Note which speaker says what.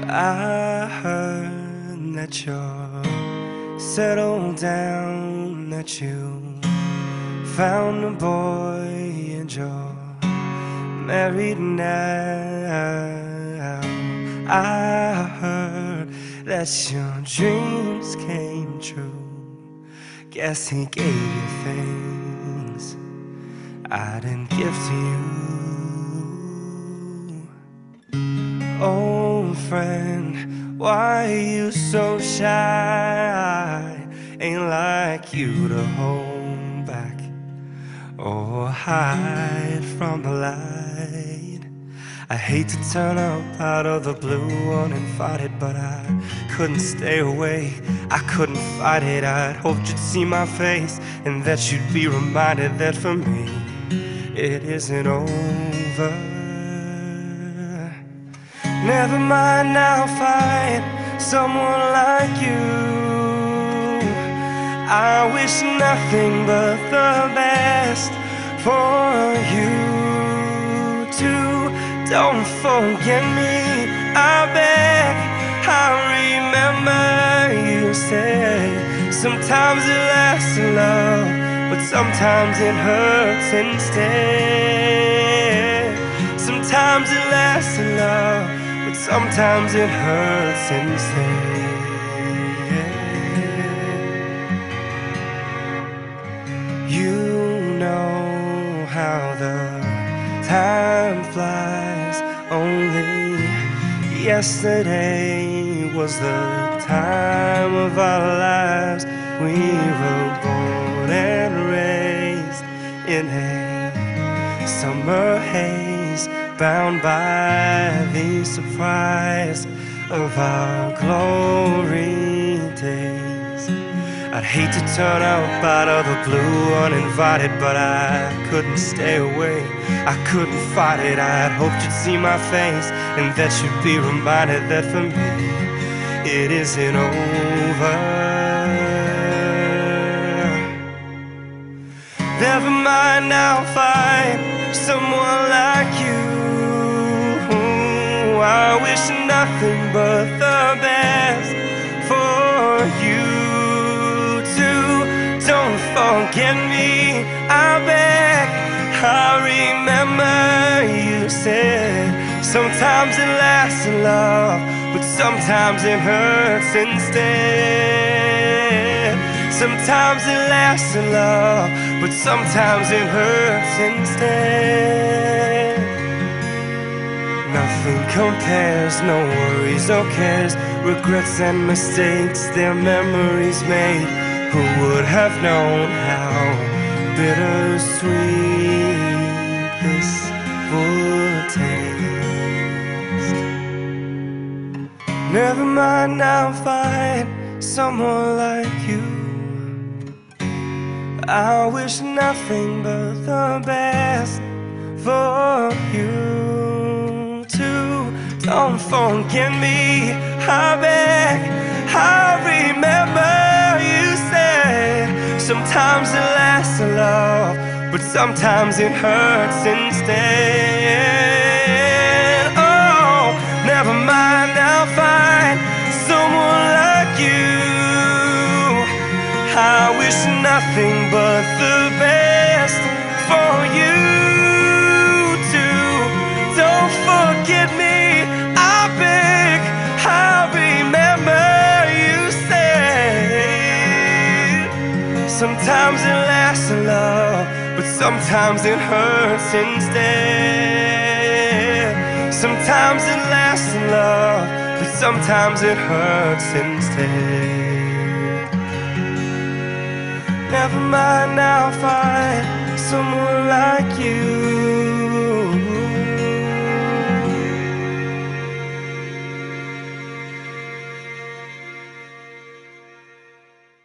Speaker 1: I heard that you're settled down, that you found a boy and you're married now. I heard that your dreams came true. Guess he gave you things I didn't give to you. Old friend, why you so shy? Ain't like you to hold back or hide from the light. I hate to turn up out of the blue uninvited, but I couldn't stay away, I couldn't fight it. I'd hoped you'd see my face and that you'd be reminded that for me it isn't over. Never mind, I'll find someone like you. I wish nothing but the best for you too. Don't forget me, I beg. I remember you said sometimes it lasts in love, but sometimes it hurts instead. Sometimes it lasts in love, but sometimes it hurts instead. You know how the time flies. Only yesterday was the time of our lives. We were born and raised in a summer haze, bound by the surprise of our glory days. I'd hate to turn up out of the blue uninvited, but I couldn't stay away, I couldn't fight it. I'd hoped you'd see my face and that you'd be reminded that for me it isn't over. Never mind, I'll find someone like you. I wish nothing but the best for you too. Don't forget me, I beg. I remember you said sometimes it lasts in love, but sometimes it hurts instead. Sometimes it lasts in love, but sometimes it hurts instead. Nothing compares, no worries or cares, regrets and mistakes, their memories made. Who would have known how bittersweet this would taste? Never mind, I'll find someone like you. I wish nothing but the best for you too. Don't forget me, I beg. I remember you said sometimes it lasts in love, but sometimes it hurts instead. Oh, never mind, I'll find someone like you. I wish nothing but the best for you too. Don't forget me, I beg. I remember you said sometimes it lasts in love, but sometimes it hurts instead. Sometimes it lasts in love, but sometimes it hurts instead. Never mind, I'll find someone like you.